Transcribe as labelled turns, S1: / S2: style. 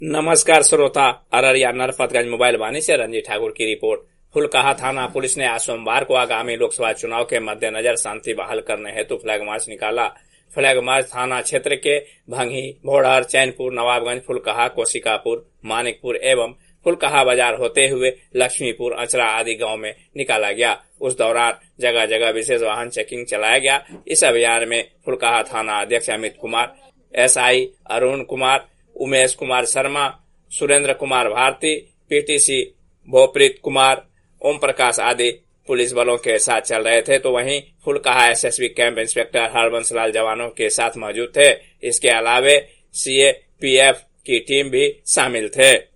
S1: नमस्कार श्रोता, अररिया नरपतगंज मोबाइल वाणी से रंजीत ठाकुर की रिपोर्ट। फुलकाहा थाना पुलिस ने आज सोमवार को आगामी लोकसभा चुनाव के मद्देनजर शांति बहाल करने हेतु फ्लैग मार्च निकाला। फ्लैग मार्च थाना क्षेत्र के भंगी, भोड़हर, चैनपुर, नवाबगंज, फुलकाहा, कोशिकापुर, मानिकपुर एवं फुलकाहा बाजार होते हुए लक्ष्मीपुर, अचरा आदि गांव में निकाला गया। उस दौरान जगह जगह विशेष वाहन चेकिंग चलाया गया। इस अभियान में फुलकाहा थाना अध्यक्ष अमित कुमार, एसआई अरुण कुमार, उमेश कुमार शर्मा, सुरेंद्र कुमार भारती, पीटीसी भोप्रीत कुमार, ओम प्रकाश आदि पुलिस बलों के साथ चल रहे थे, तो वहीं Phulkaha SSB camp inspector Harbans Lal जवानों के साथ मौजूद थे। इसके अलावे सीएपीएफ की टीम भी शामिल थे।